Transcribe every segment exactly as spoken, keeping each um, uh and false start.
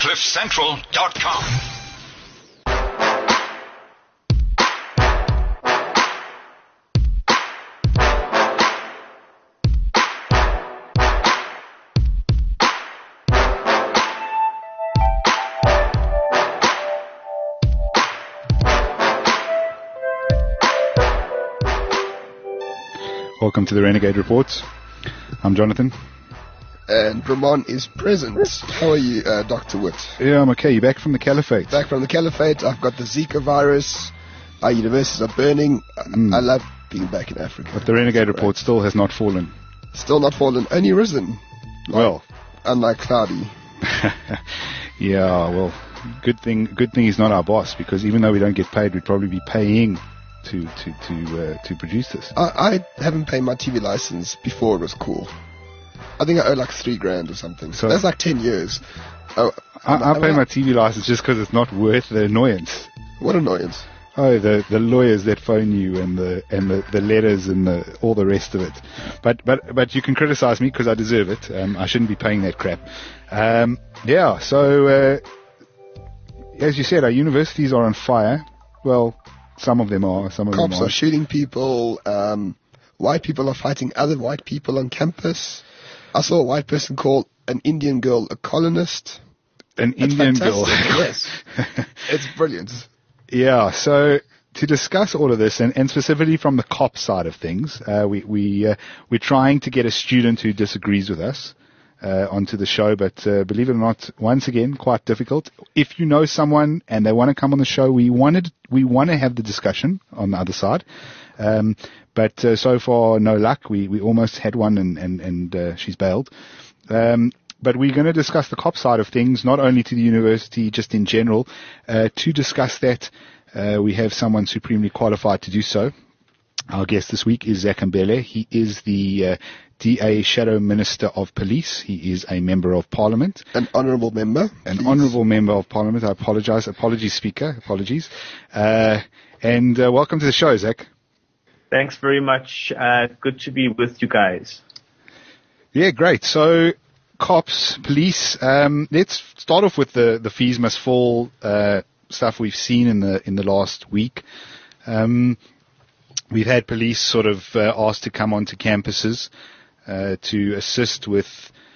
cliff central dot com. Welcome to the Renegade Reports. I'm Jonathan. And Ramon is present. How are you, uh, Doctor Witt? Yeah, I'm okay. You back from the Caliphate? Back from the Caliphate. I've got the Zika virus. Our universities are burning. Mm. I love being back in Africa. But the Renegade Report still has not fallen. Still not fallen. Only risen. Like, well. Unlike Cloudy. Yeah, well, good thing Good thing he's not our boss, because even though we don't get paid, we'd probably be paying to to to uh, to produce this. I, I haven't paid my T V license before it was cool. I think I owe like three grand or something. So that's like ten years. Oh, I, I pay my T V license just because it's not worth the annoyance. What annoyance? Oh, the the lawyers that phone you and the and the, the letters and the all the rest of it. But but but you can criticize me because I deserve it. Um, I shouldn't be paying that crap. Um, yeah. So uh, as you said, our universities are on fire. Well. Some of them are. Some of Cops them are. are shooting people. Um, white people are fighting other white people on campus. I saw a white person call an Indian girl a colonist. An That's Indian fantastic. girl. Yes. It's brilliant. Yeah, so to discuss all of this, and, and specifically from the cop side of things, uh, we, we, uh, we're trying to get a student who disagrees with us Uh, onto the show, but uh, believe it or not, once again, quite difficult. If you know someone and they want to come on the show, we wanted, we want to have the discussion on the other side. Um, but uh, so far, no luck. We we almost had one, and and and uh, she's bailed. Um, but we're going to discuss the cop side of things, not only to the university, just in general. Uh, to discuss that, uh, we have someone supremely qualified to do so. Our guest this week is Zach Mbele. He is the uh, D A Shadow Minister of Police. He is a Member of Parliament. An honourable member. An please. honourable Member of Parliament. I apologise. Apologies, Speaker. Apologies. Uh, and uh, welcome to the show, Zach. Thanks very much. Uh, good to be with you guys. Yeah, great. So, cops, police. Um, let's start off with the, the fees must fall uh, stuff we've seen in the in the last week. Um, we've had police sort of uh, asked to come onto campuses uh, to assist with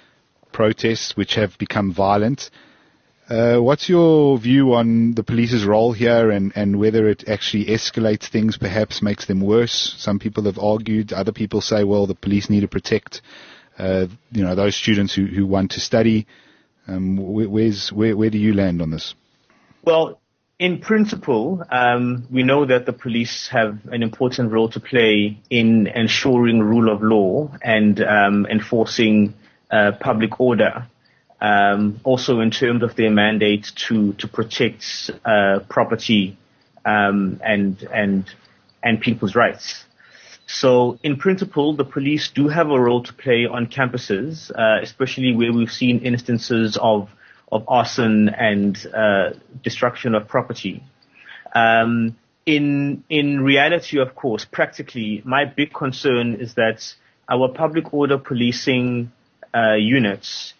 protests which have become violent. Uh, what's your view on the police's role here, and, and whether it actually escalates things, perhaps makes them worse? Some people have argued. Other people say, well, the police need to protect, uh, you know, those students who, who want to study. Um, where, where's, where, where do you land on this? Well, in principle, um, we know that the police have an important role to play in ensuring rule of law and um, enforcing uh, public order. Um, also in terms of their mandate to, to protect uh, property um, and and and people's rights. So in principle, the police do have a role to play on campuses, uh, especially where we've seen instances of of arson and uh, destruction of property. Um, in in reality, of course, practically, my big concern is that our public order policing uh, units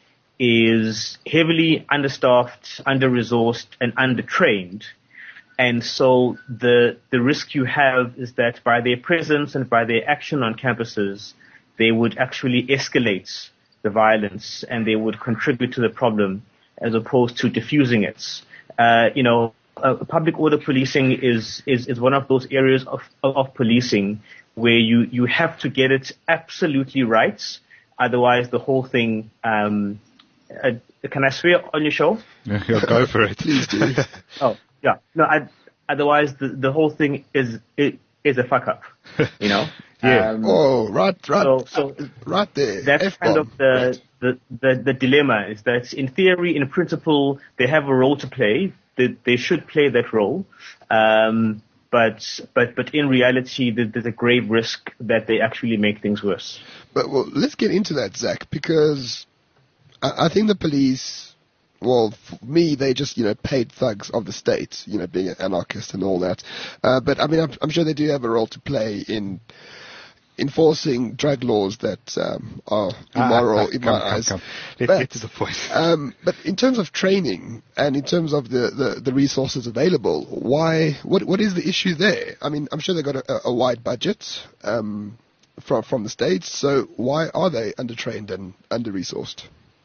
is heavily understaffed, under-resourced, and under-trained. And so the the risk you have is that by their presence and by their action on campuses, they would actually escalate the violence and they would contribute to the problem as opposed to diffusing it. Uh, you know, uh, public order policing is, is, is one of those areas of, of, of policing where you, you have to get it absolutely right. Otherwise, the whole thing, um, uh, can I swear on your show? Yeah, go for it. Please do. Oh, yeah. No, I, otherwise the, the whole thing is, it, is a fuck up, you know? Yeah. Um, oh, right, right, so, so right there. That's F-bomb. kind of the, right. the, the, the dilemma is that in theory, in principle, they have a role to play. They, they should play that role. Um, but, but, but in reality, there's a grave risk that they actually make things worse. But well, let's get into that, Zach, because I, I think the police, well, for me, they just, you know, paid thugs of the state, you know, being an anarchist and all that. Uh, but I mean, I'm, I'm sure they do have a role to play in, enforcing drug laws that um, are immoral Ah, ah, in come, my come, eyes. come. Let's But, get to the point. um, but in terms of training and in terms of the, the, the resources available, why? What what is the issue there? I mean, I'm sure they've got a, a wide budget um, from from the states. So why are they undertrained and under-resourced?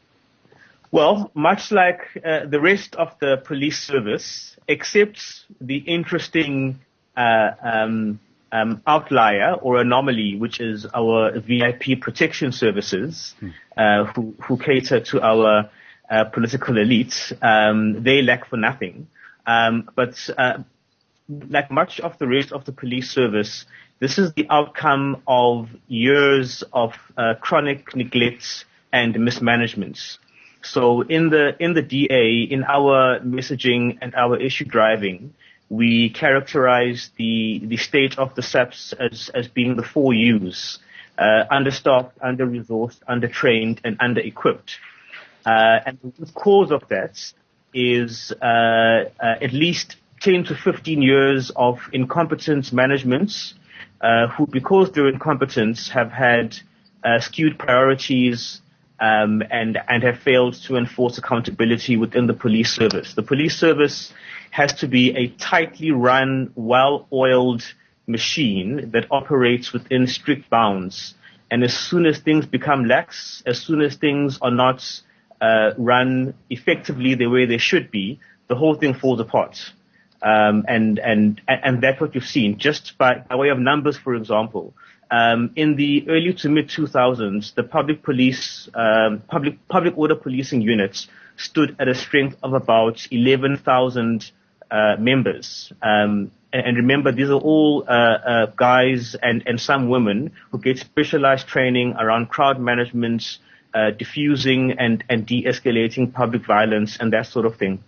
Well, much like uh, the rest of the police service, except the interesting uh, um, um, outlier or anomaly, which is our V I P protection services, hmm. uh, who, who cater to our uh, political elites, um, they lack for nothing. Um, but uh, like much of the rest of the police service, this is the outcome of years of uh, chronic neglect and mismanagements. So in the in the D A, in our messaging and our issue driving, we characterize the the state of the S A Ps as as being the four U's: uh, understaffed, under-resourced, under-trained, and under-equipped. Uh, and the cause of that is uh, uh, at least ten to fifteen years of incompetent managements, uh, who, because they're incompetent, have had uh, skewed priorities. Um, and, and have failed to enforce accountability within the police service. The police service has to be a tightly run, well-oiled machine that operates within strict bounds. And as soon as things become lax, as soon as things are not uh, run effectively the way they should be, the whole thing falls apart. Um, and, and, and that's what you've seen. Just by, by way of numbers, for example. Um, in the early to mid two thousands, the public police, um, public public order policing units stood at a strength of about eleven thousand uh, members. Um, and, and remember, these are all uh, uh, guys and, and some women who get specialized training around crowd management, uh, diffusing and, and de-escalating public violence and that sort of thing.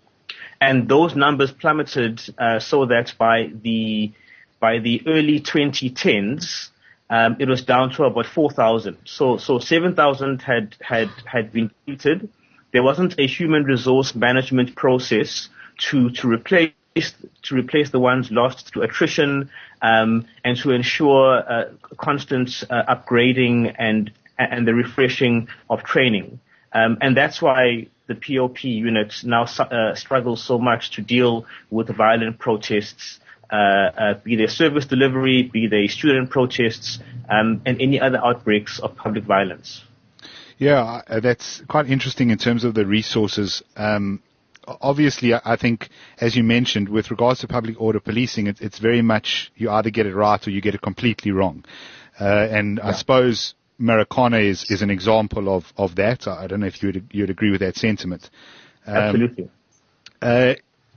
And those numbers plummeted uh, so that by the by the early twenty tens, Um, it was down to about four thousand. So, so seven thousand had, had, had been depleted. There wasn't a human resource management process to, to replace, to replace the ones lost through attrition, um, and to ensure, uh, constant, uh, upgrading and, and the refreshing of training. Um, and that's why the P O P unit now, uh, struggles so much to deal with violent protests. Uh, uh, be they service delivery, be they student protests, um, and any other outbreaks of public violence. Yeah, uh, that's quite interesting in terms of the resources. Um, obviously, I, I think, as you mentioned, with regards to public order policing, it, it's very much you either get it right or you get it completely wrong. Uh, and yeah. I suppose Marikana is, is an example of, of that. I don't know if you would, you'd agree with that sentiment. Um, Absolutely. Uh,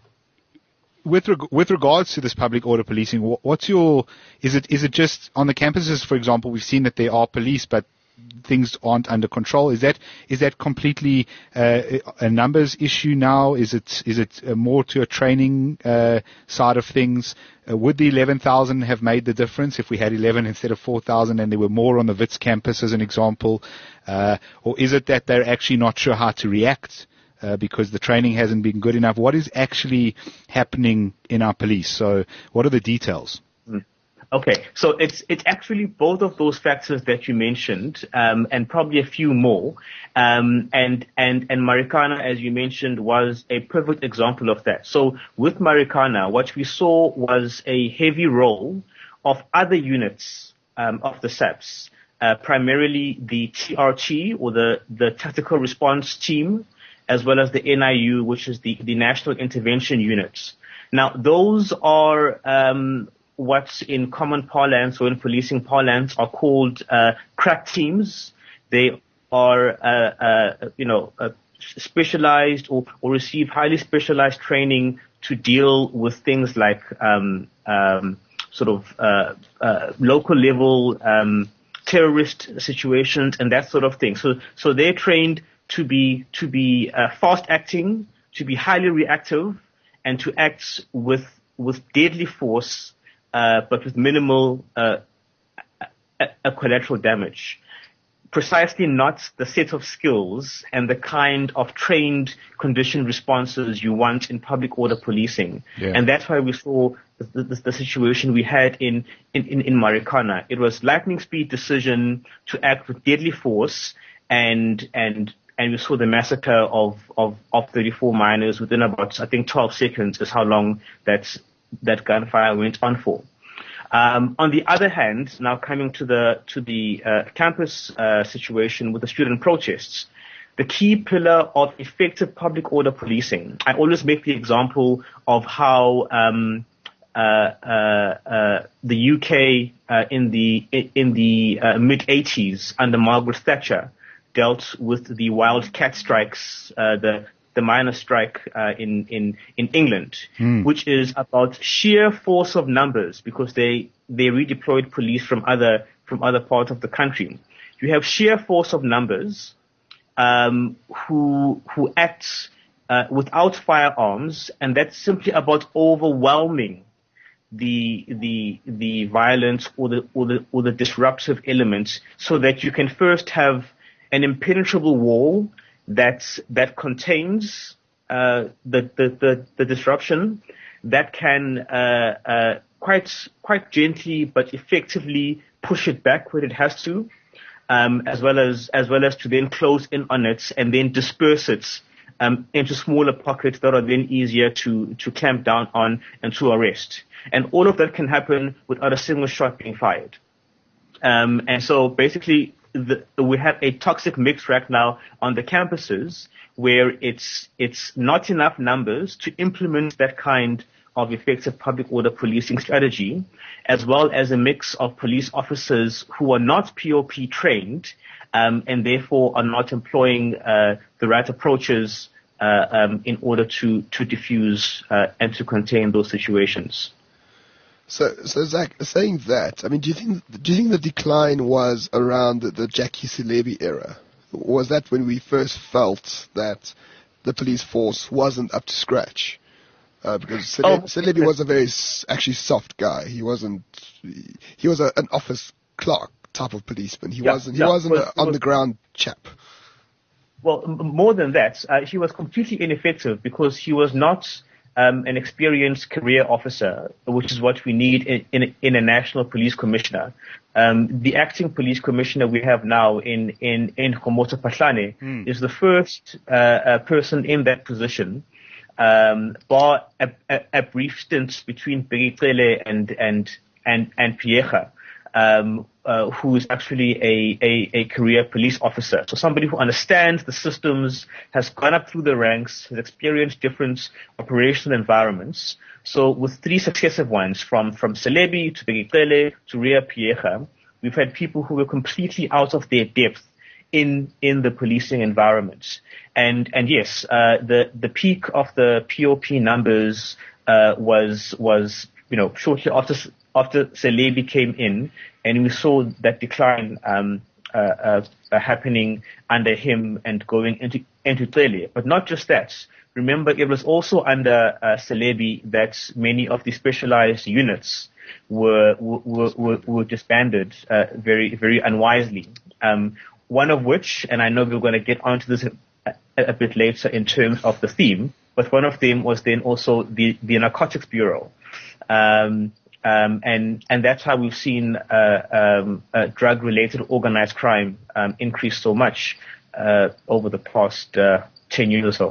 With reg- with regards to this public order policing, what's your, is it, is it just on the campuses, for example, we've seen that there are police, but things aren't under control. Is that, is that completely, uh, a numbers issue now? Is it, is it more to a training, uh, side of things? Uh, would the eleven thousand have made the difference if we had eleven instead of four thousand and there were more on the Wits campus as an example? Uh, or is it that they're actually not sure how to react? Uh, because the training hasn't been good enough. What is actually happening in our police? So what are the details? Okay, so it's it's actually both of those factors that you mentioned, um, and probably a few more. Um, and and and Marikana, as you mentioned, was a perfect example of that. So with Marikana, what we saw was a heavy role of other units um, of the S A Ps, uh, primarily the T R T or the the Tactical Response Team, as well as the N I U, which is the, the National Intervention Units. Now, those are um, what's in common parlance or in policing parlance are called uh, crack teams. They are, uh, uh, you know, uh, specialized or, or receive highly specialized training to deal with things like um, um, sort of uh, uh, local level um, terrorist situations and that sort of thing. So, so they're trained to be to be uh, fast acting, to be highly reactive, and to act with with deadly force, uh, but with minimal uh, a, a collateral damage. Precisely not the set of skills and the kind of trained conditioned responses you want in public order policing. Yeah. And that's why we saw the, the, the situation we had in, in, in, in Marikana. It was lightning speed decision to act with deadly force, and and and we saw the massacre of, of, of thirty-four miners within about, I think, twelve seconds is how long that that gunfire went on for. Um, on the other hand, now coming to the to the uh, campus uh, situation with the student protests, the key pillar of effective public order policing. I always make the example of how um, uh, uh, uh, the U K uh, in the in the uh, mid eighties under Margaret Thatcher dealt with the wild-cat strikes, uh, the the miner strike uh, in in in England, mm. which is about sheer force of numbers, because they they redeployed police from other from other parts of the country. You have sheer force of numbers um, who who act uh, without firearms, and that's simply about overwhelming the the the violence or the or the or the disruptive elements, so that you can first have an impenetrable wall that that contains uh, the, the the the disruption, that can uh, uh, quite quite gently but effectively push it back where it has to, um, as well as as well as to then close in on it and then disperse it um, into smaller pockets that are then easier to to clamp down on and to arrest. And all of that can happen without a single shot being fired. Um, and so basically, The, we have a toxic mix right now on the campuses where it's it's not enough numbers to implement that kind of effective public order policing strategy, as well as a mix of police officers who are not P O P trained um, and therefore are not employing uh, the right approaches uh, um, in order to to diffuse uh, and to contain those situations. So, so Zach, saying that, I mean, do you think do you think the decline was around the, the Jackie Selebi era? Was that when we first felt that the police force wasn't up to scratch? Uh, because Sele- oh, Selebi was a very actually soft guy. He wasn't. He was a, an office clerk type of policeman. He yeah, wasn't. He yeah, wasn't an on the ground chap. Well, m- more than that, uh, he was completely ineffective because he was not Um, an experienced career officer, which is what we need in, in, in a national police commissioner. Um, the acting police commissioner we have now in, in, in Kgomotso Phahlane mm. is the first uh, uh, person in that position, um, bar a, a, a brief stint between Bheki and, and, and, and Piega, um, uh, who is actually a, a, a career police officer. So somebody who understands the systems, has gone up through the ranks, has experienced different operational environments. So with three successive ones, from, from Selebi to Bheki to Ria Piega, we've had people who were completely out of their depth in, in the policing environment. And, and yes, uh, the, the peak of the P O P numbers, uh, was, was, you know, shortly after after Selebi came in, and we saw that decline um, uh, uh, uh, happening under him and going into into Cele. But not just that. Remember, it was also under uh, Selebi that many of the specialized units were were were, were disbanded uh, very very unwisely. Um, one of which, and I know we're going to get onto this a, a bit later in terms of the theme, but one of them was then also the the Narcotics Bureau. Um, Um, and, and that's how we've seen uh, um, uh, drug-related organized crime um, increase so much uh, over the past uh, ten years or so.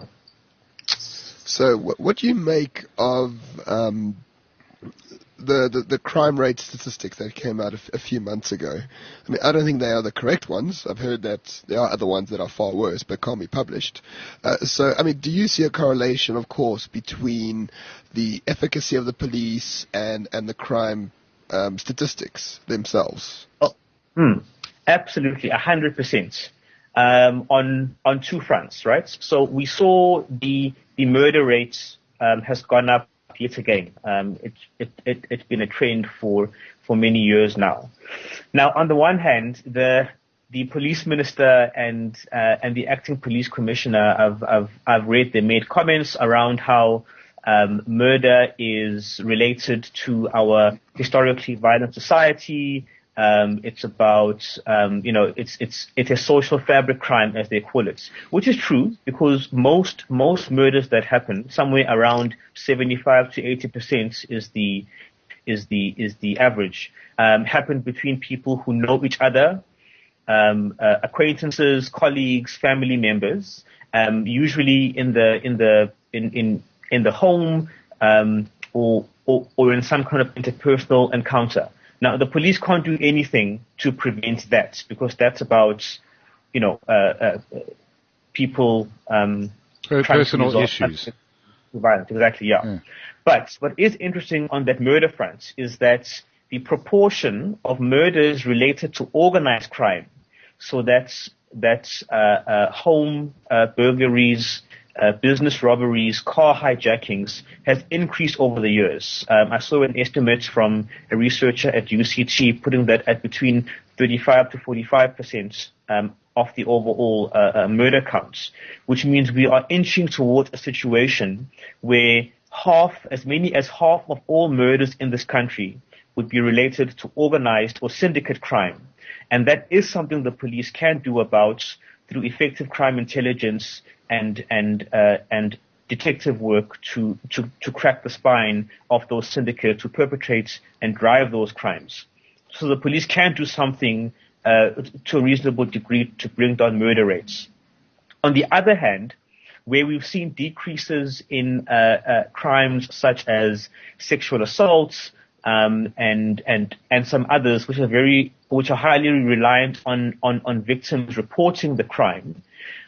So, what, what do you make of um, the, the the crime rate statistics that came out a, f- a few months ago? I mean, I don't think they are the correct ones. I've heard that there are other ones that are far worse, but can't be published. Uh, so, I mean, do you see a correlation, of course, between the efficacy of the police and, and the crime um, statistics themselves? Oh, hmm, absolutely, a hundred percent. Um, on on two fronts, right? So we saw the the murder rate um, has gone up yet again. Um, it, it it it's been a trend for for many years now. Now, on the one hand, the the police minister and uh, and the acting police commissioner, I've I've I've read they made comments around how Um, murder is related to our historically violent society, Um, it's about, um, you know, it's, it's, it's a social fabric crime, as they call it, which is true because most, most murders that happen, somewhere around seventy-five to eighty percent is the, is the, is the average, um, happen between people who know each other, um, uh, acquaintances, colleagues, family members, um, usually in the, in the, in, in, in the home, um, or, or, or in some kind of interpersonal encounter. Now, the police can't do anything to prevent that because that's about, you know, uh, uh, people, um, personal issues. Violence, exactly, yeah. yeah. But what is interesting on that murder front is that the proportion of murders related to organized crime, so that's, that's, uh, uh, home, uh, burglaries, Uh, business robberies, car hijackings has increased over the years. Um, I saw an estimate from a researcher at U C T putting that at between thirty-five to forty-five percent um, of the overall uh, uh, murder counts, which means we are inching towards a situation where half, as many as half of all murders in this country would be related to organized or syndicate crime. And that is something the police can do about through effective crime intelligence and and uh, and detective work to, to to crack the spine of those syndicates who perpetrate and drive those crimes. So the police can do something uh, to a reasonable degree to bring down murder rates. On the other hand, where we've seen decreases in uh, uh, crimes such as sexual assaults um, and and and some others, which are very which are highly reliant on on on victims reporting the crime.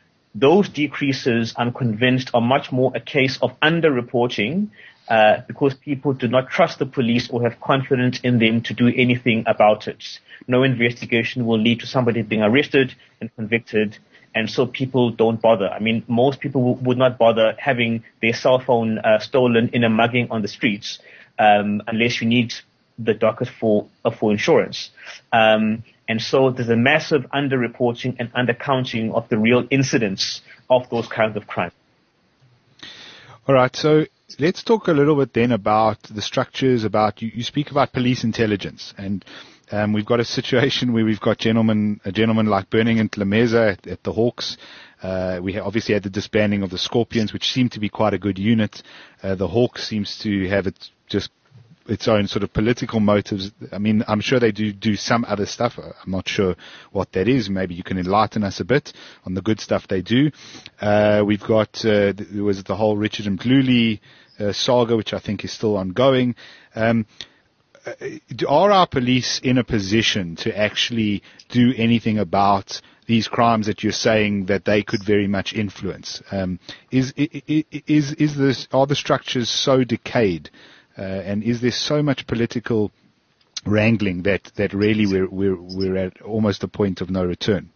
Those decreases, I'm convinced, are much more a case of underreporting uh, because people do not trust the police or have confidence in them to do anything about it. No investigation will lead to somebody being arrested and convicted, and so people don't bother. I mean, most people w- would not bother having their cell phone uh, stolen in a mugging on the streets um, unless you need the docket for uh, for insurance. Um, And so there's a massive underreporting and undercounting of the real incidents of those kinds of crimes. All right. So let's talk a little bit then about the structures, about, you, you speak about police intelligence, and um, we've got a situation where we've got gentlemen, a gentleman like Burning and Tlemeza at, at the Hawks. Uh, we obviously had the disbanding of the Scorpions, which seemed to be quite a good unit. Uh, the Hawks seems to have it just its own sort of political motives. I mean, I'm sure they do do some other stuff. I'm not sure what that is. Maybe you can enlighten us a bit on the good stuff they do. Uh, we've got, uh, there was the whole Richard Mdluli uh, saga, which I think is still ongoing. Um, are our police in a position to actually do anything about these crimes that you're saying that they could very much influence? Um, is, is, is this, are the structures so decayed? Uh, and is there so much political wrangling that, that really we're, we're, we're at almost a point of no return?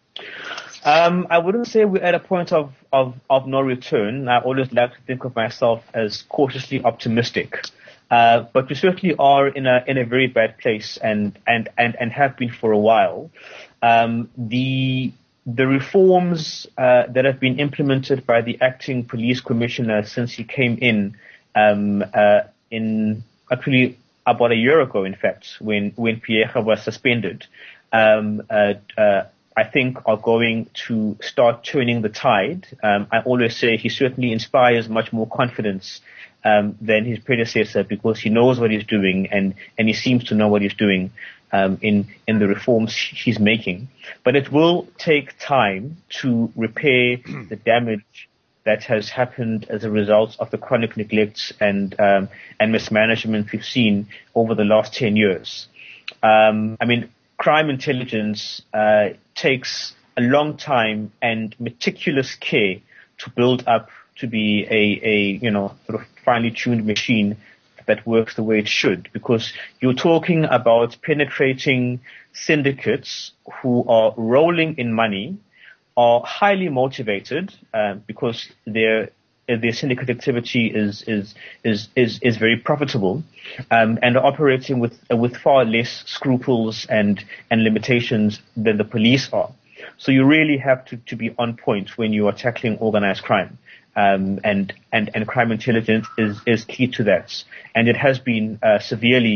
Um, I wouldn't say we're at a point of, of, of no return. I always like to think of myself as cautiously optimistic. Uh, but we certainly are in a, in a very bad place and, and, and, and have been for a while. Um, the, the reforms, uh, that have been implemented by the acting police commissioner since he came in, um, uh, in actually about a year ago, in fact, when, when Pierre was suspended, um, uh, uh, I think are going to start turning the tide. Um, I always say he certainly inspires much more confidence, um, than his predecessor because he knows what he's doing and, and he seems to know what he's doing, um, in, in the reforms he's making. But it will take time to repair the damage that has happened as a result of the chronic neglect and um, and mismanagement we've seen over the last ten years. Um, I mean, crime intelligence uh, takes a long time and meticulous care to build up to be a, a you know sort of finely tuned machine that works the way it should, because you're talking about penetrating syndicates who are rolling in money, are highly motivated uh, because their their syndicate activity is is is is, is very profitable, um, and are operating with uh, with far less scruples and and limitations than the police are. So you really have to, to be on point when you are tackling organized crime, um, and and and crime intelligence is is key to that, and it has been uh, severely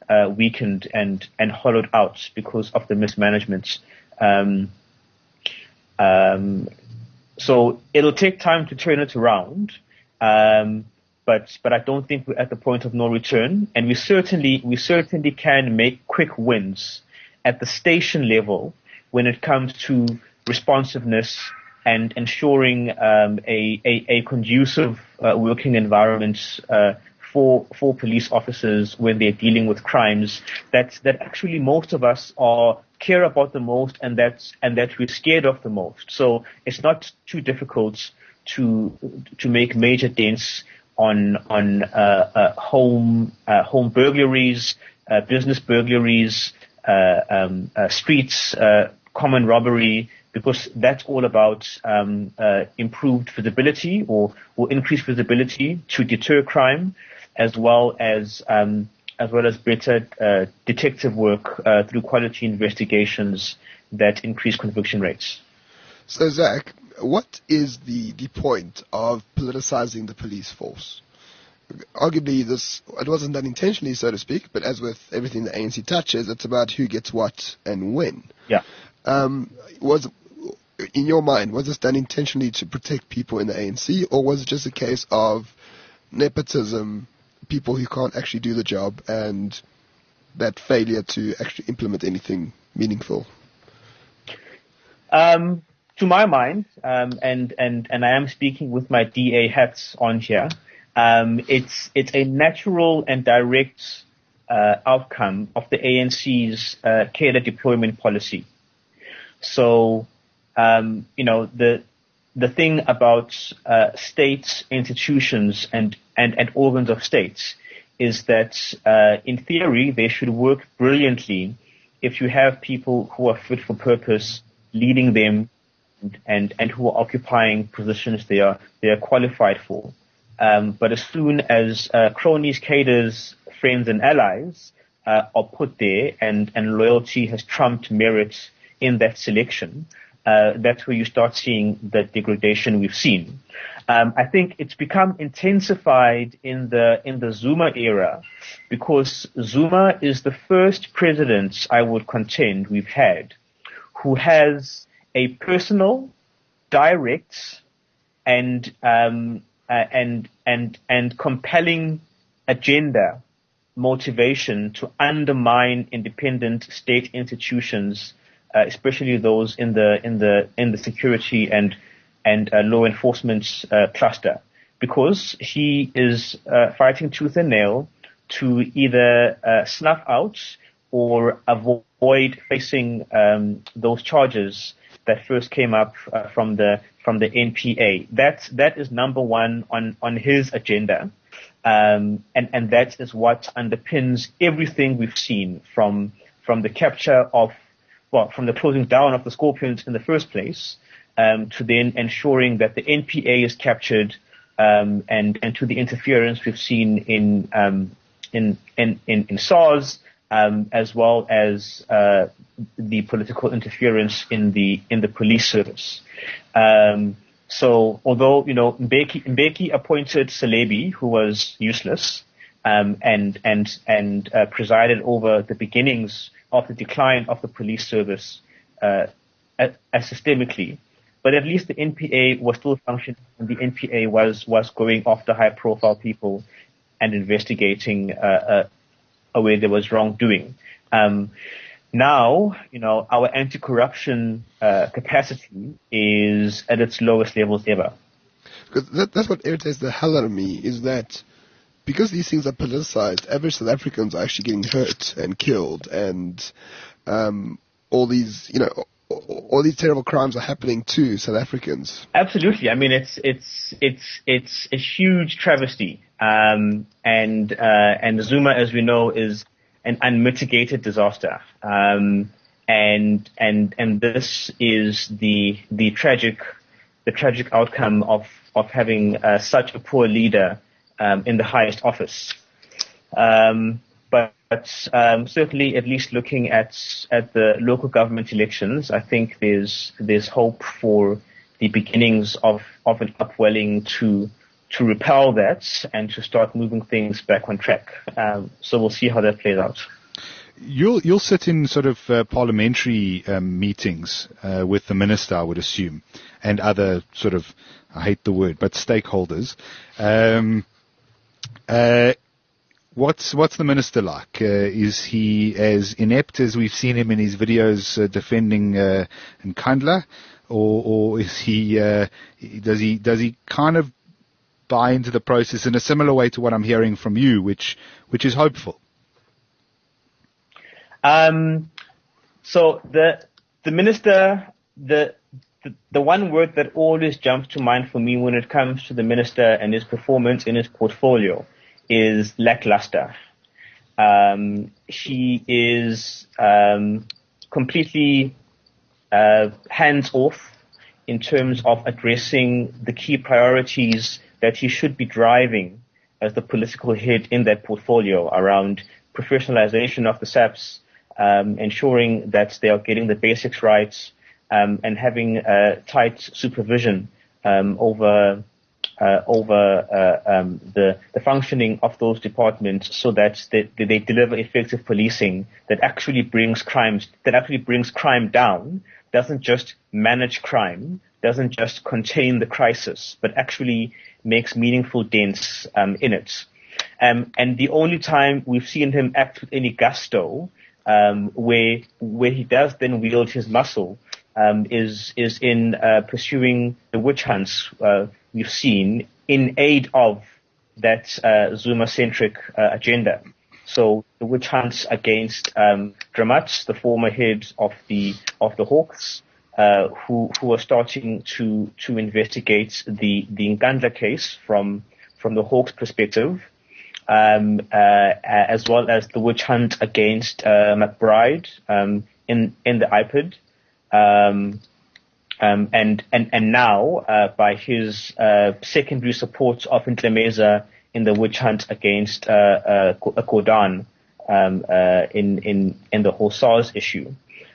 uh, weakened and, and hollowed out because of the mismanagement. Um, um, so it'll take time to turn it around. Um, but, but I don't think we're at the point of no return. And we certainly, we certainly can make quick wins at the station level when it comes to responsiveness and ensuring, um, a, a, a conducive, uh, working environment, uh, for, for police officers when they're dealing with crimes that, that actually most of us are care about the most and that's, and that we're scared of the most. So it's not too difficult to, to make major dents on, on, uh, uh home, uh, home burglaries, uh, business burglaries, uh, um, uh, streets, uh, common robbery, because that's all about um, uh, improved visibility or, or increased visibility to deter crime, as well as um, as well as better uh, detective work uh, through quality investigations that increase conviction rates. So, Zach, what is the the point of politicizing the police force? Arguably, this it wasn't done intentionally, so to speak, but as with everything the A N C touches, it's about who gets what and when. Yeah. Um, was in your mind, was this done intentionally to protect people in the A N C, or was it just a case of nepotism, people who can't actually do the job, and that failure to actually implement anything meaningful? Um, to my mind, um, and, and, and I am speaking with my D A hats on here, um, it's, it's a natural and direct uh, outcome of the A N C's uh, cadre deployment policy. So, um, you know, the the thing about uh, states, institutions, and, and, and organs of states is that, uh, in theory, they should work brilliantly if you have people who are fit for purpose leading them and, and who are occupying positions they are they are qualified for. Um, but as soon as uh, cronies, cadres, friends, and allies uh, are put there, and, and loyalty has trumped merit in that selection, uh, that's where you start seeing the degradation we've seen. Um, I think it's become intensified in the in the Zuma era, because Zuma is the first president, I would contend, we've had who has a personal, direct, and um, uh, and and and compelling agenda, motivation to undermine independent state institutions, uh, especially those in the in the in the security and and uh, law enforcement uh, cluster, because he is uh, fighting tooth and nail to either uh, snuff out or avoid facing um, those charges that first came up uh, from the from the N P A. That that is number one on on his agenda, um, and and that is what underpins everything we've seen from from the capture of well from the closing down of the Scorpions in the first place, um, to then ensuring that the N P A is captured, um, and and to the interference we've seen in um, in, in in in SARS. Um, as well as uh, the political interference in the in the police service. Um, so, although you know Mbeki, Mbeki appointed Salebi, who was useless, um, and and and uh, presided over the beginnings of the decline of the police service uh, as systemically, but at least the N P A was still functioning, and the N P A was was going after high-profile people and investigating Uh, uh, where there was wrongdoing. Um, now, you know, our anti-corruption uh, capacity is at its lowest levels ever. Because that, that's what irritates the hell out of me, is that because these things are politicized, average South Africans are actually getting hurt and killed, and um, all these, you know, all, all these terrible crimes are happening to South Africans. Absolutely. I mean, it's it's it's it's a huge travesty. Um, and, uh, and Zuma, as we know, is an unmitigated disaster. Um, and, and, and this is the, the tragic, the tragic outcome of, of having, uh, such a poor leader, um, in the highest office. Um, but, um, certainly at least looking at, at the local government elections, I think there's, there's hope for the beginnings of, of an upwelling to, to repel that and to start moving things back on track. Um, so we'll see how that plays out. You'll you'll sit in sort of uh, parliamentary um, meetings uh, with the minister, I would assume, and other sort of, I hate the word, but stakeholders. Um, uh, what's what's the minister like? Uh, is he as inept as we've seen him in his videos uh, defending uh, Nkandla, or or is he uh, does he does he kind of buy into the process in a similar way to what I'm hearing from you, which which is hopeful? Um, so the the minister, the, the the one word that always jumps to mind for me when it comes to the minister and his performance in his portfolio is lackluster. Um, he is um, completely uh, hands off in terms of addressing the key priorities that he should be driving as the political head in that portfolio around professionalization of the S A Ps. Um, ensuring that they are getting the basics right, um, and having uh, tight supervision um, over uh, over uh, um, the the functioning of those departments, so that they, they deliver effective policing that actually brings crimes that actually brings crime down, doesn't just manage crime, doesn't just contain the crisis, but actually makes meaningful dents um, in it. Um, and the only time we've seen him act with any gusto, Um, where where he does then wield his muscle, um, is is in uh, pursuing the witch hunts uh, we've seen in aid of that uh, Zuma-centric uh, agenda. So the witch hunts against um, Dramat, the former head of the of the Hawks, uh, who who are starting to to investigate the the Nkandla case from from the Hawks' perspective. Um, uh, as well as the witch hunt against uh, McBride um, in in the I P I D, um, um, and and and now uh, by his uh, secondary support of Ntlemeza in the witch hunt against uh, uh, Gordhan um, uh, in in in the whole SARS issue.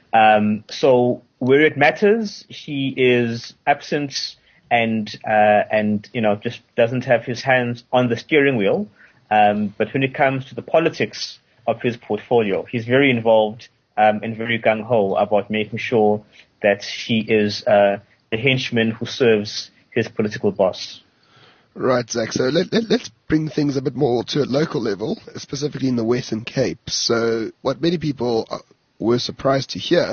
Um, so where it matters, he is absent and uh, and you know just doesn't have his hands on the steering wheel. Um, but when it comes to the politics of his portfolio, he's very involved um, and very gung-ho about making sure that he is uh, the henchman who serves his political boss. Right, Zach. So let, let, let's bring things a bit more to a local level, specifically in the Western Cape. So what many people were surprised to hear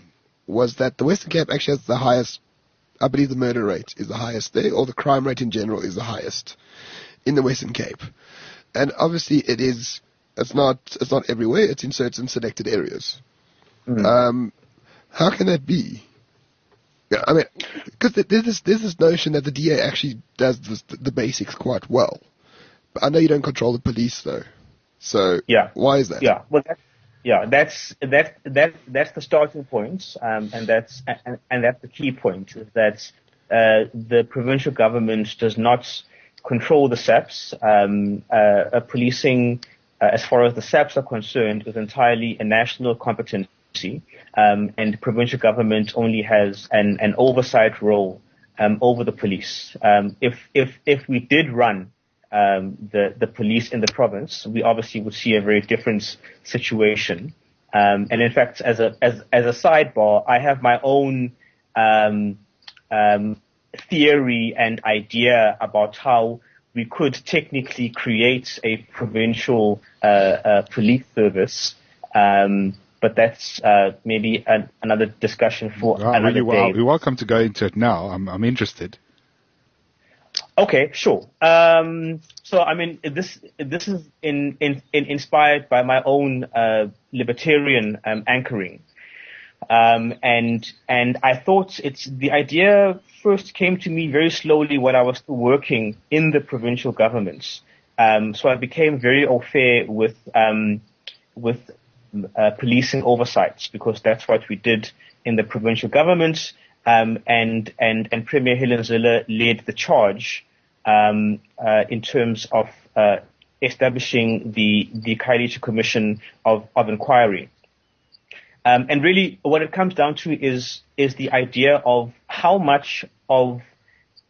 was that the Western Cape actually has the highest, I believe the murder rate is the highest there, or the crime rate in general is the highest in the Western Cape. And obviously it is, it's not, it's not everywhere, it's in certain selected areas. Mm. Um, how can that be? Yeah, I mean, because there's this, there's this notion that the D A actually does this, the basics quite well. But I know you don't control the police though. So, yeah. Why is that? Yeah, well, that, yeah, that's, that, that, that's the starting point, um, and that's, and, and that's the key point, is that, uh, the provincial government does not control the S A Ps. Um, uh, uh, policing, uh, as far as the S A Ps are concerned, is entirely a national competency, um, and provincial government only has an, an oversight role um, over the police. Um, if if if we did run um, the the police in the province, we obviously would see a very different situation. Um, and in fact, as a as as a sidebar, I have my own um, um, theory and idea about how we could technically create a provincial uh, uh, police service, um, but that's uh, maybe an, another discussion for well, another really day. Well, you're welcome to go into it now. I'm, I'm interested. Okay, sure. Um, so, I mean, this this is in, in, in inspired by my own uh, libertarian um, anchoring. Um, and, and I thought it's, the idea first came to me very slowly when I was still working in the provincial governments. Um, so I became very au fait with, um, with, uh, policing oversights, because that's what we did in the provincial government. Um, and, and, and Premier Helen Zille led the charge, um, uh, in terms of, uh, establishing the, the Khayelitsha Commission of, of Inquiry. Um, and really what it comes down to is, is the idea of how much of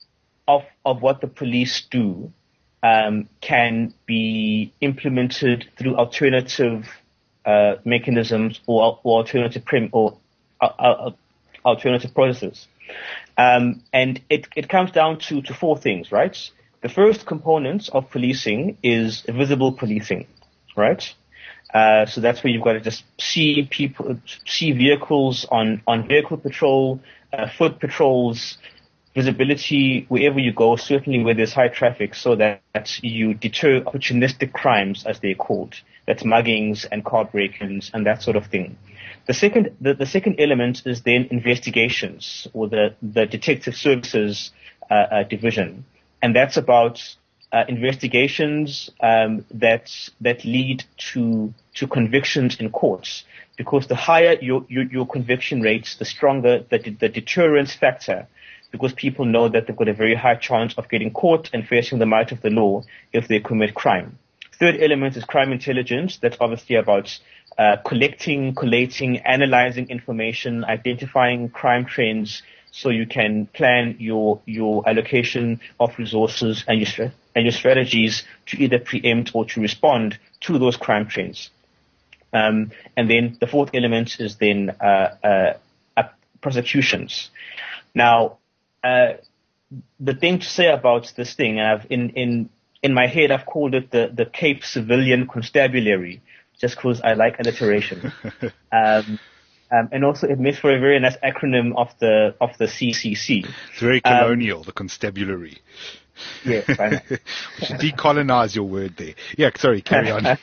of of what the police do um, can be implemented through alternative uh, mechanisms or, or alternative prim- or uh, uh, alternative processes. Um, and it, it comes down to, to four things, right? The first component of policing is visible policing, right? Uh, so that's where you've got to just see people, see vehicles on, on vehicle patrol, uh, foot patrols, visibility wherever you go, certainly where there's high traffic, so that you deter opportunistic crimes, as they're called. That's muggings and car break-ins and that sort of thing. The second, the, the second element is then investigations, or the, the detective services uh, uh, division, and that's about uh, investigations um, that that lead to to convictions in courts. Because the higher your your, your conviction rates, the stronger the, the deterrence factor. Because people know that they've got a very high chance of getting caught and facing the might of the law if they commit crime. Third element is crime intelligence. That's obviously about uh, collecting, collating, analyzing information, identifying crime trends, so you can plan your your allocation of resources and your and your strategies to either preempt or to respond to those crime trends. Um, and then the fourth element is then uh, uh, uh, prosecutions. Now, Uh, the thing to say about this thing, and I've in, in, in my head, I've called it the, the Cape Civilian Constabulary, just because I like alliteration. um, um, and also it makes for a very nice acronym of the, of the C C C. It's very colonial, um, the constabulary. Yes, I know. You should decolonize your word there. Yeah, sorry, carry on.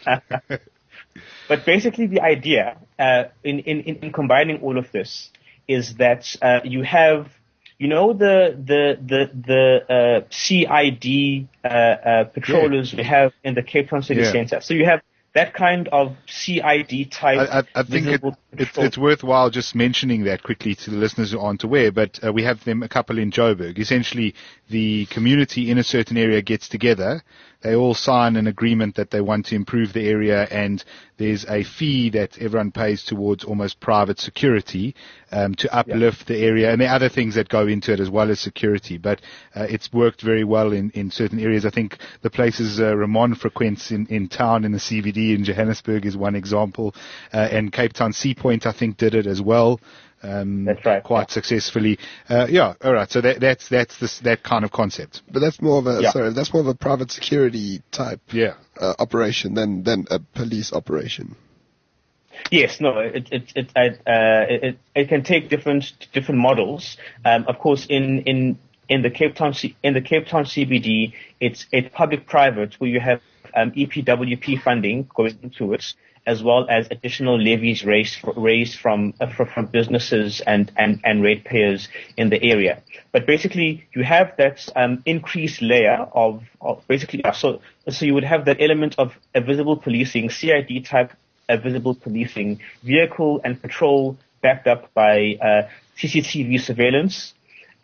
But basically the idea, uh, in, in, in combining all of this is that, uh, you have, You know, the the the the uh, C I D uh, uh, patrollers yeah. we have in the Cape Town City yeah. Centre. So you have that kind of C I D type. I, I, I think it, it's, it's worthwhile just mentioning that quickly to the listeners who aren't aware. But uh, we have them a couple in Joburg. Essentially, the community in a certain area gets together. They all sign an agreement that they want to improve the area, and there's a fee that everyone pays towards almost private security um, to uplift yeah. the area. And there are other things that go into it as well as security. But uh, it's worked very well in, in certain areas. I think the places uh, Ramon frequents in, in town, in the C B D in Johannesburg, is one example. Uh, and Cape Town Sea Point, I think, did it as well. Um, that's right. Quite yeah. successfully. Uh, yeah. All right. So that, that's that's this, that kind of concept. But that's more of a yeah. sorry. That's more of a private security type yeah. uh, operation than than a police operation. Yes. No. It it it uh, it, it can take different different models. Um, of course, in in in the Cape Town C, in the Cape Town C B D, it's it's public-private, where you have um, E P W P funding going into it, as well as additional levies raised, raised from, uh, from businesses and, and, and ratepayers in the area. But basically, you have that um, increased layer of, of basically, uh, so, so you would have that element of a visible policing, C I D type uh, visible policing, vehicle and patrol backed up by uh, C C T V surveillance.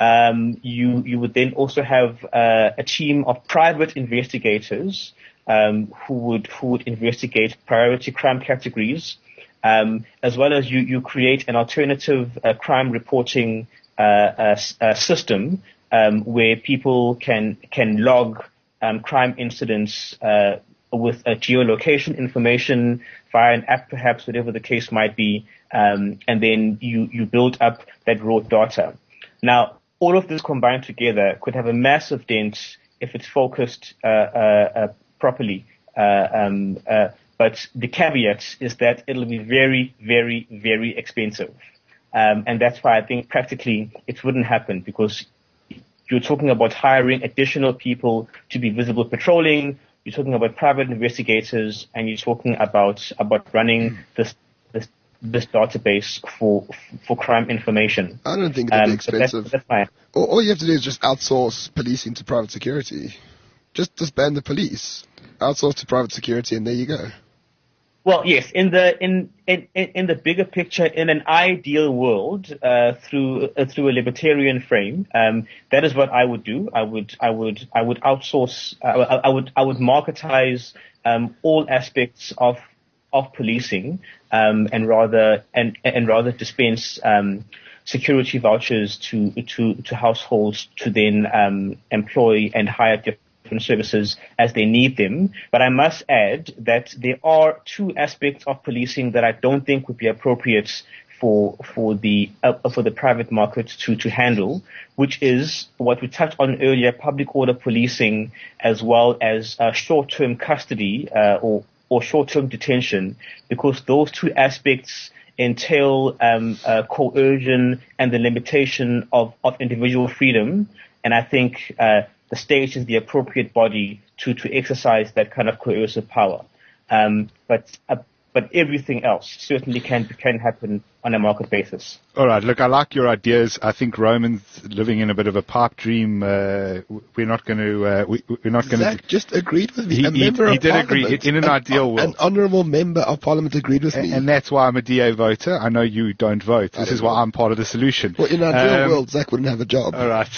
Um, you, you would then also have uh, a team of private investigators Um, who would who would investigate priority crime categories, um, as well as you, you create an alternative uh, crime reporting uh, uh, uh, system um, where people can can log um, crime incidents uh, with uh, geolocation information via an app, perhaps, whatever the case might be, um, and then you you build up that raw data. Now, all of this combined together could have a massive dent if it's focused uh, uh, uh, properly, uh, um, uh, but the caveat is that it'll be very, very, very expensive, um, and that's why I think practically it wouldn't happen, because you're talking about hiring additional people to be visible patrolling, you're talking about private investigators, and you're talking about about running this this, this database for for crime information. I don't think that'd be um, expensive. That's, that's fine. All, all you have to do is just outsource policing to private security. Just disband the police, outsource to private security, and there you go. Well, yes, in the in in, in the bigger picture, in an ideal world, uh, through uh, through a libertarian frame, um, that is what I would do. I would I would I would outsource. Uh, I, I would I would marketize um, all aspects of of policing, um, and rather and and rather dispense um, security vouchers to to to households to then um, employ and hire different services as they need them. But I must add that there are two aspects of policing that I don't think would be appropriate for for the uh, for the private market to to handle, which is what we touched on earlier: public order policing, as well as uh, short-term custody uh, or or short-term detention, because those two aspects entail um, uh, coercion and the limitation of of individual freedom. And I think uh, the state is the appropriate body to to exercise that kind of coercive power. Um, but uh, But everything else certainly can can happen on a market basis. All right. Look, I like your ideas. I think Roman's living in a bit of a pipe dream. Uh, we're not going to. Uh, we, we're not going to. Zach just agreed with me. He, a member he, he of did Parliament, agree in an, an ideal world. An honourable member of Parliament agreed with me, and, and that's why I'm a D A voter. I know you don't vote. This is why know. I'm part of the solution. Well, in an ideal um, world, Zach wouldn't have a job. All right.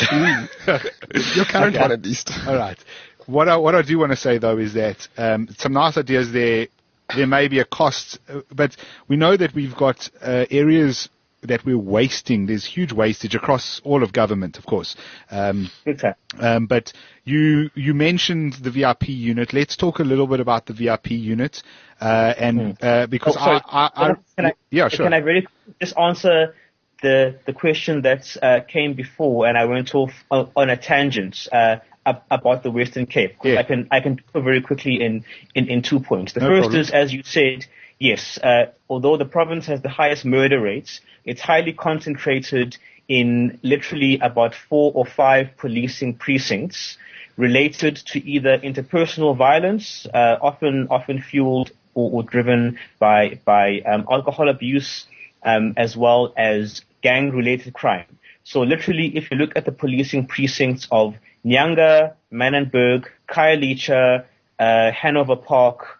Your current okay. one, at least. All right. What I what I do want to say though is that um, some nice ideas there. There may be a cost, uh, but we know that we've got uh, areas that we're wasting. There's huge wastage across all of government, of course. Um, okay. um, but you you mentioned the V I P unit. Let's talk a little bit about the V I P unit, uh, and mm. uh, because oh, sorry. I, I, I can I, yeah sure. Can I really just answer the the question that uh, came before, and I went off on, on a tangent. Uh, about the Western Cape. Yeah. I can I can go very quickly in, in, in two points. The no first problem. is, as you said, yes, uh, although the province has the highest murder rates, it's highly concentrated in literally about four or five policing precincts related to either interpersonal violence, uh, often often fueled or, or driven by by um, alcohol abuse, um, as well as gang-related crime. So literally, if you look at the policing precincts of Nyanga, Manenberg, Khayelitsha, uh, Hanover Park,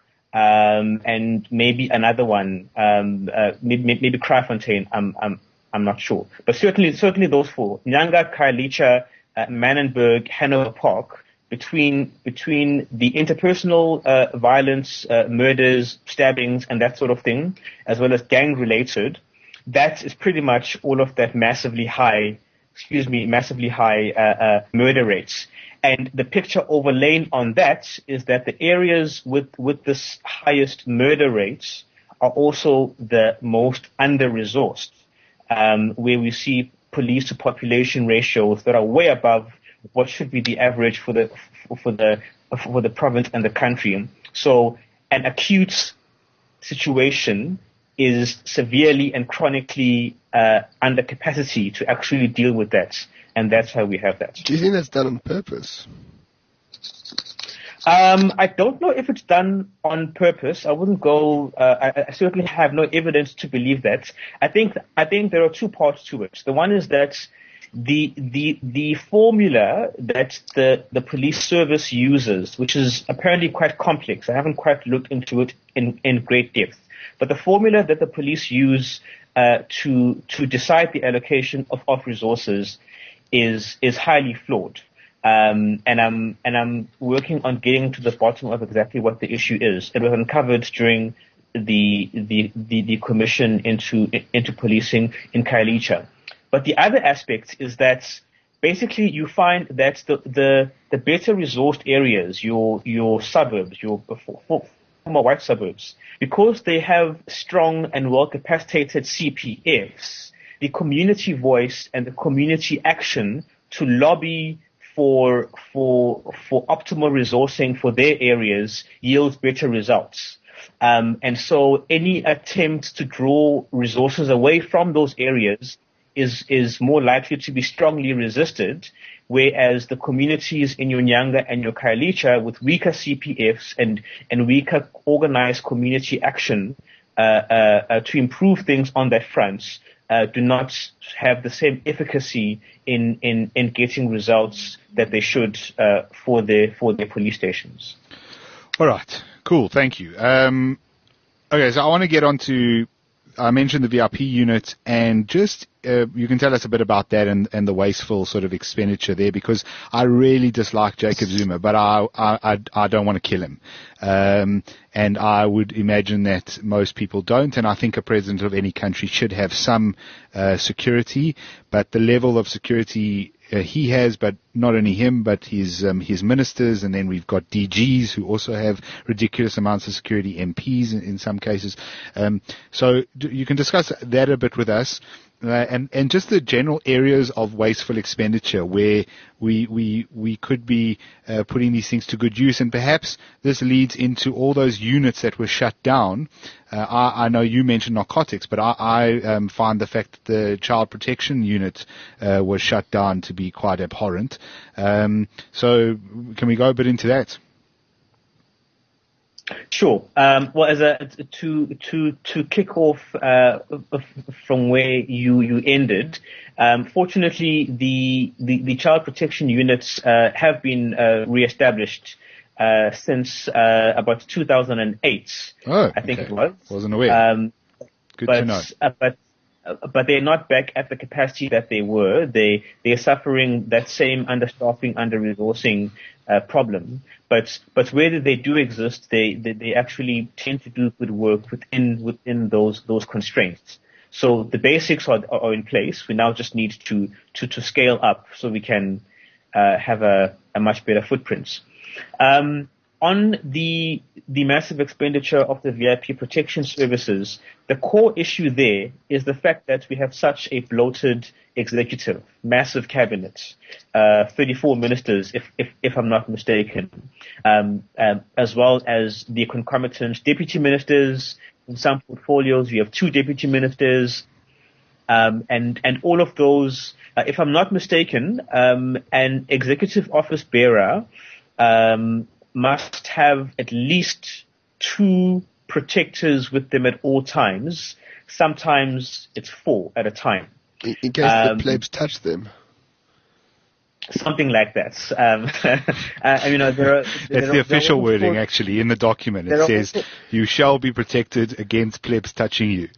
um, and maybe another one, um, uh, maybe, maybe Kraaifontein. I'm, I'm, I'm not sure, but certainly, certainly those four: Nyanga, Khayelitsha, uh, Manenberg, Hanover Park. Between between the interpersonal uh, violence, uh, murders, stabbings, and that sort of thing, as well as gang-related, that is pretty much all of that massively high. excuse me, massively high uh, uh, murder rates. And the picture overlain on that is that the areas with, with this highest murder rates are also the most under-resourced, um, where we see police to population ratios that are way above what should be the average for the, for the, for the province and the country. So an acute situation is severely and chronically uh, under capacity to actually deal with that, and that's how we have that. Do you think that's done on purpose? Um, I don't know if it's done on purpose. I wouldn't go. Uh, I, I certainly have no evidence to believe that. I think I think there are two parts to it. The one is that the the the formula that the the police service uses, which is apparently quite complex. I haven't quite looked into it in in great depth. But the formula that the police use uh, to to decide the allocation of, of resources is is highly flawed, um, and I'm and I'm working on getting to the bottom of exactly what the issue is. It was uncovered during the the the, the commission into into policing in Khayelitsha. But the other aspect is that basically you find that the the, the better resourced areas, your your suburbs, your former white suburbs, because they have strong and well-capacitated C P Fs, the community voice and the community action to lobby for for for optimal resourcing for their areas yields better results. Um, and so any attempt to draw resources away from those areas is is more likely to be strongly resisted, whereas the communities in your Nyanga and your Khayelitsha with weaker C P Fs and, and weaker organized community action uh, uh, uh, to improve things on that front uh, do not have the same efficacy in, in, in getting results that they should uh, for their for their police stations. All right, cool, thank you. Um, okay, so I want to get on to I mentioned the V I P unit, and just uh, you can tell us a bit about that and, and the wasteful sort of expenditure there, because I really dislike Jacob Zuma, but I I, I, I don't want to kill him. Um, and I would imagine that most people don't, and I think a president of any country should have some uh, security, but the level of security Uh, he has, but not only him, but his um, his ministers, and then we've got D Gs who also have ridiculous amounts of security, M Ps in, in some cases. Um, so d- you can discuss that a bit with us, uh, and and just the general areas of wasteful expenditure where we we we could be uh, putting these things to good use, and perhaps this leads into all those units that were shut down. Uh, I, I know you mentioned narcotics, but I, I um, find the fact that the child protection unit uh, was shut down to be quite abhorrent. Um, so can we go a bit into that? Sure. Um, well, as a to to to kick off uh, from where you you ended, um, fortunately the, the the child protection units uh, have been uh, reestablished uh, since uh, about two thousand eight. Oh, I think okay. it was. Wasn't aware. Um, Good but, to know. Uh, but uh, but they're not back at the capacity that they were. They they're suffering that same understaffing, under-resourcing uh, problem. But but where they do exist, they, they they actually tend to do good work within within those those constraints. So the basics are are in place. We now just need to to to scale up so we can uh, have a a much better footprint. Um, on the the massive expenditure of the V I P protection services, the core issue there is the fact that we have such a bloated executive, massive cabinet, uh, thirty-four ministers, if if, if I'm not mistaken, um, um, as well as the concomitant deputy ministers. In some portfolios, we have two deputy ministers, um, and and all of those. Uh, if I'm not mistaken, um, an executive office bearer um, must have at least two protectors with them at all times. Sometimes it's four at a time. In, in case Um, the plebs touch them. Something like that. Um, uh, you know, there are, That's there the are, official there are wording, also, actually, in the document. It there are says, also- you shall be protected against plebs touching you.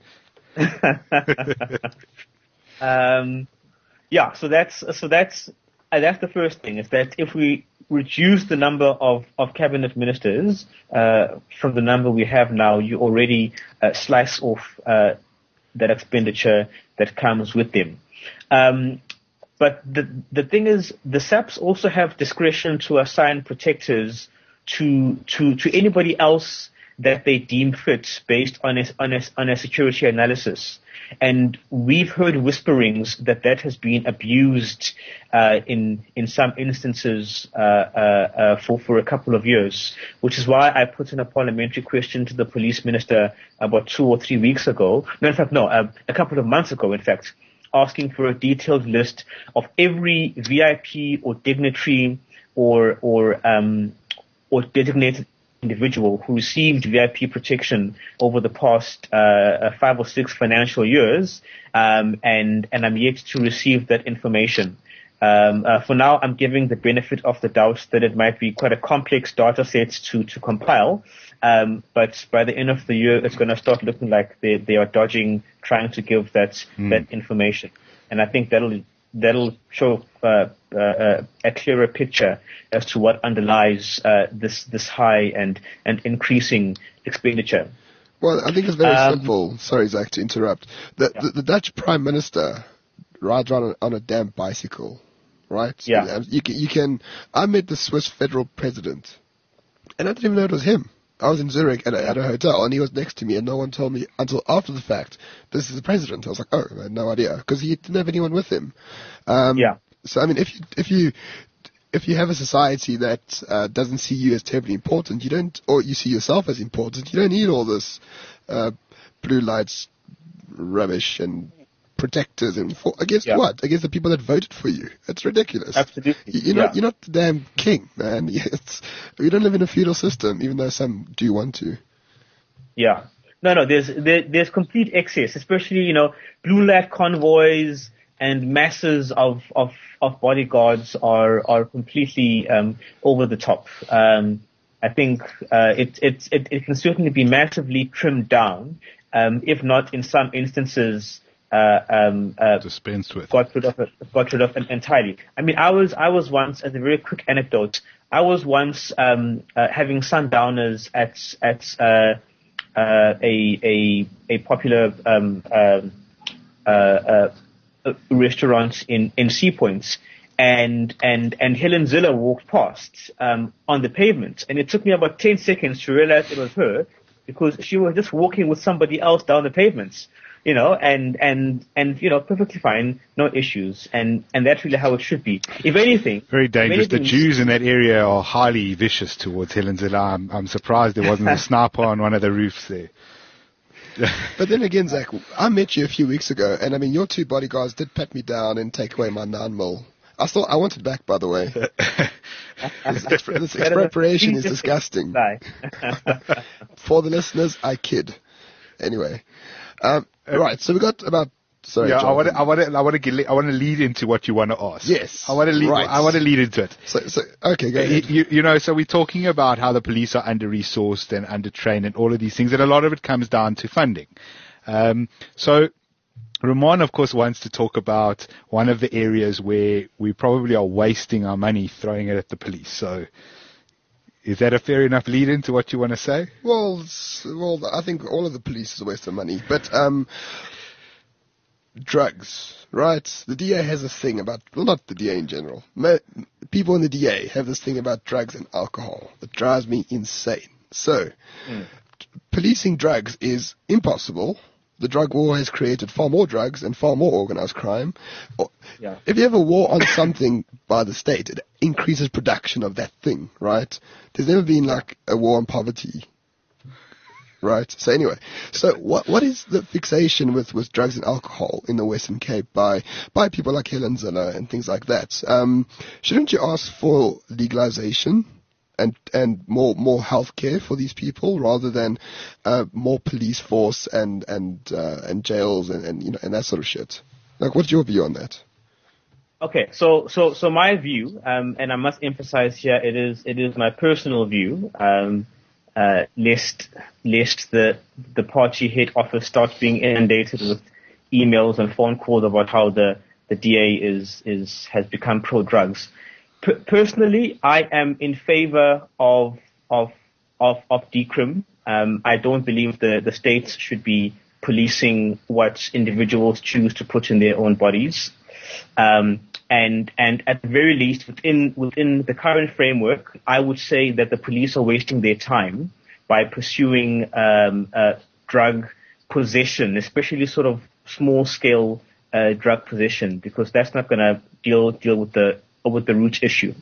um, yeah, so that's so that's uh, that's the first thing, is that if we reduce the number of, of cabinet ministers uh, from the number we have now, you already uh, slice off uh, that expenditure that comes with them. Um, but the the thing is, the S A Ps also have discretion to assign protectors to to to anybody else that they deem fit based on a, on a, on a security analysis. And we've heard whisperings that that has been abused uh, in in some instances uh, uh, uh, for for a couple of years, which is why I put in a parliamentary question to the police minister about two or three weeks ago. No, in fact, no, uh, a couple of months ago, in fact, asking for a detailed list of every V I P or dignitary or or um, or designated individual who received V I P protection over the past uh, five or six financial years, um, and and I'm yet to receive that information. Um, uh, for now, I'm giving the benefit of the doubt that it might be quite a complex data set to to compile, um, but by the end of the year, it's going to start looking like they they are dodging trying to give that Mm. that information, and I think that'll that'll show uh, uh, a clearer picture as to what underlies uh, this this high and and increasing expenditure. Well, I think it's very Um, simple. Sorry, Zach, to interrupt. The, Yeah. the, the Dutch Prime Minister rides around on, on a damn bicycle, right? Yeah. And You can, you can. I met the Swiss federal president, and I didn't even know it was him. I was in Zurich at a, at a hotel, and he was next to me, and no one told me until after the fact, this is the president. I was like, oh, I had no idea, because he didn't have anyone with him. Um, Yeah. So, I mean, if you, if you, if you have a society that uh, doesn't see you as terribly important, you don't, or you see yourself as important, you don't need all this uh, blue lights rubbish and protectors and for, against Yeah. what? Against the people that voted for you. It's ridiculous. Absolutely. You- You're not, Yeah. you're not the damn king, man. It's, we don't live in a feudal system, even though some do want to. Yeah. No, no, there's there, there's complete excess, especially, you know, blue light convoys and masses of, of, of bodyguards are, are completely um, over the top. Um, I think uh, it, it, it, it can certainly be massively trimmed down, um, if not in some instances, uh, um, uh, dispensed with. got rid of it, got rid of it entirely. I mean, I was, I was once, as a very quick anecdote, I was once, um, uh, having sundowners at, at, uh, uh, a, a, a popular, um, um, uh, uh, restaurant in, in Sea Point. And, and, and Helen Ziller walked past, um, on the pavement. And it took me about ten seconds to realize it was her, because she was just walking with somebody else down the pavements, you know, and, and, and, you know, perfectly fine, no issues. And, and that's really how it should be. If anything. Very dangerous. Anything, the Jews in that area are highly vicious towards Helen Ziller. I'm, I'm surprised there wasn't a sniper on one of the roofs there. But then again, Zach, I met you a few weeks ago, and I mean, your two bodyguards did pat me down and take away my nine mil. I still, I want it back, by the way. this, exp- this expropriation is disgusting. For the listeners, I kid. Anyway, um, right. So we got about. Sorry, yeah, Jonathan. I want to, I want to, I want to, I want to lead into what you want to ask. Yes, I want to lead. right. I want to lead into it. So, so okay, go uh, ahead. You, you know, so we're talking about how the police are under-resourced and under-trained and all of these things, and a lot of it comes down to funding. Um, so. Ramon, of course, wants to talk about one of the areas where we probably are wasting our money throwing it at the police. So, is that a fair enough lead into what you want to say? Well, it's- well, I think all of the police is a waste of money. But um, drugs, right? The D A has a thing about, well, not the D A in general. Ma- people in the D A have this thing about drugs and alcohol that drives me insane. So, Mm. policing drugs is impossible. The drug war has created far more drugs and far more organized crime. Or- Yeah. If you have a war on something by the state, it increases production of that thing, right? There's never been like a war on poverty, right? So anyway, so what what is the fixation with, with drugs and alcohol in the Western Cape by by people like Helen Ziller and things like that? Um, shouldn't you ask for legalization? And and more more healthcare for these people rather than uh, more police force and and uh, and jails and, and you know and that sort of shit. Like, what's your view on that? Okay, so so so my view, um, and I must emphasize here, it is it is my personal view. Um, uh, lest lest the the party head office starts being inundated with emails and phone calls about how the the D A is is has become pro drugs. P- personally, I am in favor of of of of decrim. Um, I don't believe the the states should be policing what individuals choose to put in their own bodies. Um, and and at the very least, within within the current framework, I would say that the police are wasting their time by pursuing um, uh, drug possession, especially sort of small scale uh, drug possession, because that's not going to deal deal with the with the root issue.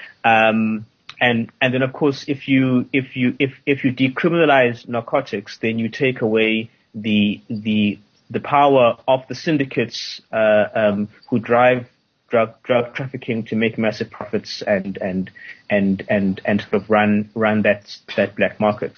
Um, and and then of course, if you if you if if you decriminalize narcotics, then you take away the the the power of the syndicates uh, um, who drive drug drug trafficking to make massive profits and and and and and sort of run run that that black market.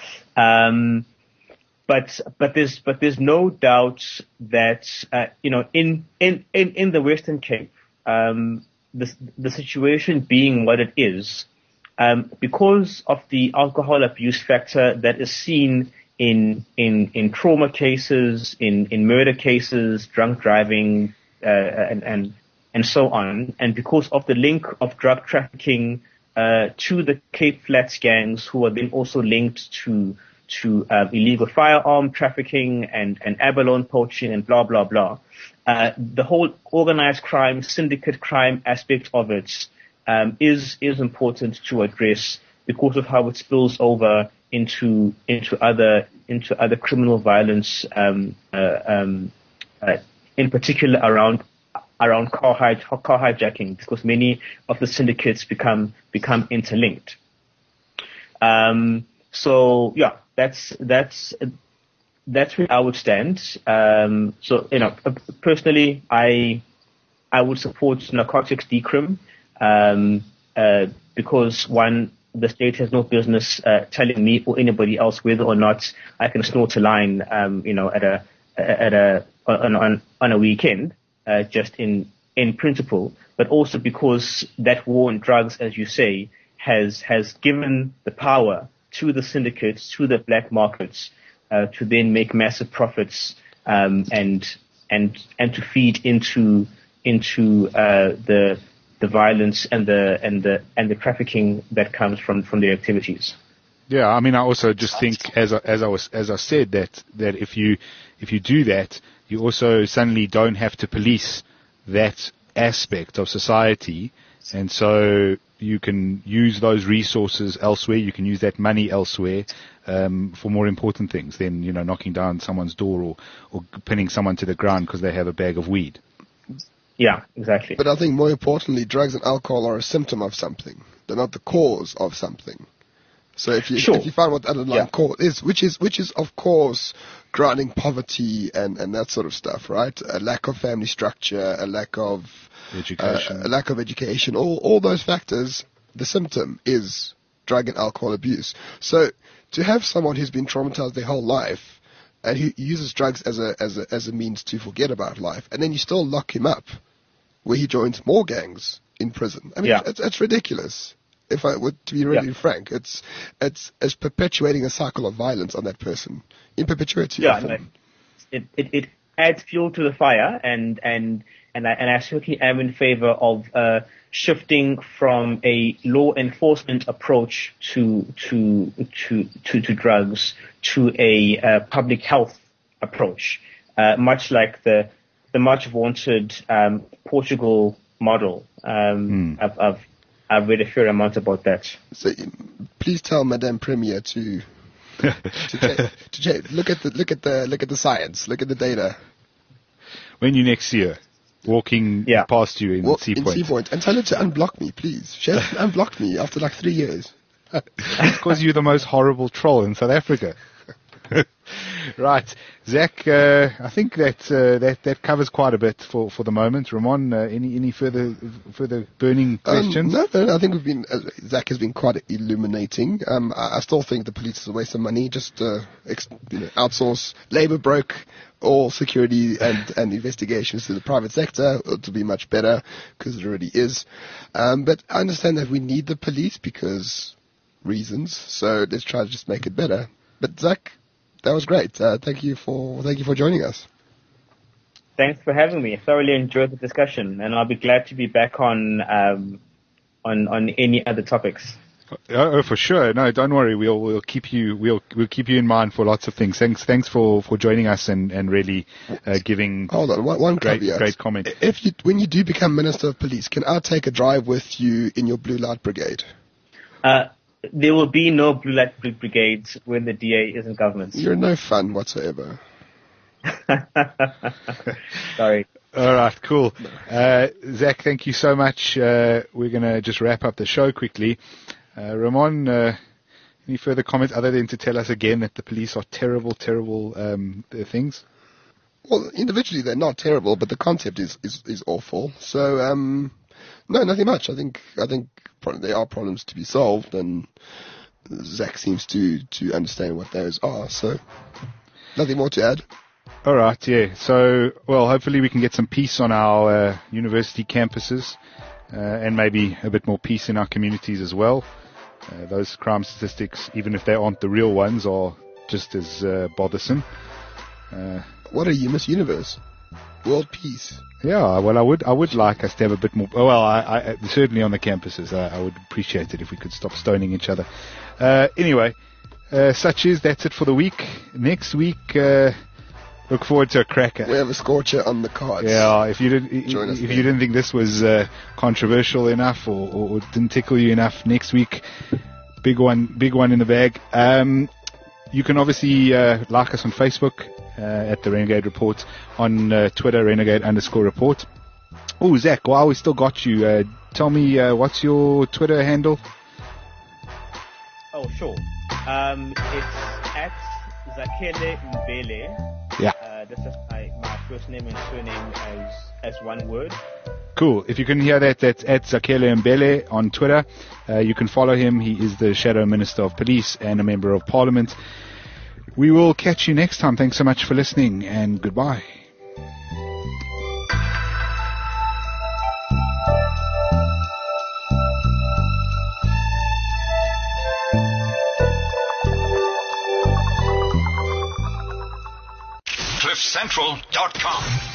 Um, but but there's but there's no doubt that uh, you know in in in in the Western Cape, um, the the situation being what it is, um, because of the alcohol abuse factor that is seen in in in trauma cases, in in murder cases, drunk driving, uh, and and and so on, and because of the link of drug trafficking uh, to the Cape Flats gangs, who are then also linked to to uh, illegal firearm trafficking and and abalone poaching and blah blah blah. Uh, the whole organized crime, syndicate crime aspect of it um, is is important to address because of how it spills over into into other into other criminal violence, um, uh, um, uh, in particular around around car, hij- car hijacking, because many of the syndicates become become interlinked. Um, so yeah, that's that's. That's where I would stand. Um, so, you know, personally, I I would support narcotics decrim um, uh, because, one, the state has no business uh, telling me or anybody else whether or not I can snort a line, um, you know, at a at a on on, on a weekend, uh, just in in principle, but also because that war on drugs, as you say, has has given the power to the syndicates, to the black markets. uh, to then make massive profits um, and and and to feed into into uh, the the violence and the and the and the trafficking that comes from from their activities. Yeah, I mean, I also just think, as I, as I was as I said, that that if you if you do that, you also suddenly don't have to police that aspect of society, and so you can use those resources elsewhere. You can use that money elsewhere um, for more important things than, you know, knocking down someone's door or, or pinning someone to the ground because they have a bag of weed. Yeah, exactly. But I think more importantly, drugs and alcohol are a symptom of something. They're not the cause of something. So if you sure. if you find what the underlying yeah. cause is, which is which is of course grinding poverty and, and that sort of stuff, right? A lack of family structure, a lack of education, uh, a lack of education, all all those factors. The symptom is drug and alcohol abuse. So to have someone who's been traumatized their whole life and who uses drugs as a as a as a means to forget about life, and then you still lock him up, where he joins more gangs in prison. I mean, yeah. it's, it's ridiculous. If I were to be really yeah. frank, it's it's it's perpetuating a cycle of violence on that person in perpetuity. Yeah, no, it, it it adds fuel to the fire, and and and I and I certainly am in favor of uh, shifting from a law enforcement approach to to to to, to drugs to a uh, public health approach, uh, much like the the much vaunted um, Portugal model. Um, mm. I've, I've I've read a fair amount about that. So please tell Madame Premier to to, ta- to ta- look at the look at the look at the science, look at the data. When you next year walking yeah. past you in well, Sea in Point, Sea Point, and tell her to unblock me, please. She hasn't unblocked me after like three years. because you're the most horrible troll in South Africa. Right, Zach. Uh, I think that uh, that that covers quite a bit for, for the moment. Ramon, uh, any any further further burning questions? Um, no, no, I think we've been uh, Zach has been quite illuminating. Um, I, I still think the police is a waste of money. Just uh, ex- you know, outsource labor broke all security and, and investigations to the private sector to be much better, because it already is. Um, but I understand that we need the police because reasons. So let's try to just make it better. But Zach, that was great. Uh, thank you for thank you for joining us. Thanks for having me. I thoroughly enjoyed the discussion, and I'll be glad to be back on um, on on any other topics. Oh, for sure. No, don't worry. We'll we'll keep you we'll we'll keep you in mind for lots of things. Thanks thanks for, for joining us and and really uh, giving. Hold on, one, one great caveat. great comment. If you when you do become Minister of Police, can I take a drive with you in your blue light brigade? Uh, There will be no blue light brigades when the D A is in government. You're no fun whatsoever. Sorry. All right, cool. Uh, Zach, thank you so much. Uh, we're going to just wrap up the show quickly. Uh, Ramon, uh, any further comments other than to tell us again that the police are terrible, terrible um, things? Well, individually they're not terrible, but the concept is, is, is awful. So, um, no, nothing much. I think I think there are problems to be solved, and Zach seems to, to understand what those are. So, nothing more to add. All right, yeah. So, well, hopefully we can get some peace on our uh, university campuses, uh, and maybe a bit more peace in our communities as well. Uh, those crime statistics, even if they aren't the real ones, are just as uh, bothersome. Uh, what are you, Miss Universe? World peace. Yeah, well, I would, I would like us to have a bit more. Oh, well, I, I certainly on the campuses, I, I would appreciate it if we could stop stoning each other. Uh, anyway, uh, such is that's it for the week. Next week, uh, look forward to a cracker. We have a scorcher on the cards. Yeah, if you didn't, if there. you didn't think this was uh, controversial enough or, or didn't tickle you enough, next week, big one, big one in the bag. Um, you can obviously uh, like us on Facebook. Uh, at the Renegade Report, on uh, Twitter, Renegade underscore report. Oh, Zach, while we still got you, uh, tell me uh, what's your Twitter handle? Oh, sure. Um, it's at Zakele Mbele. Yeah. Uh, this is my, my first name and surname as as one word. Cool. If you can hear that, that's at Zakele Mbele on Twitter. Uh, you can follow him. He is the Shadow Minister of Police and a Member of Parliament. We will catch you next time. Thanks so much for listening, and goodbye. cliff central dot com.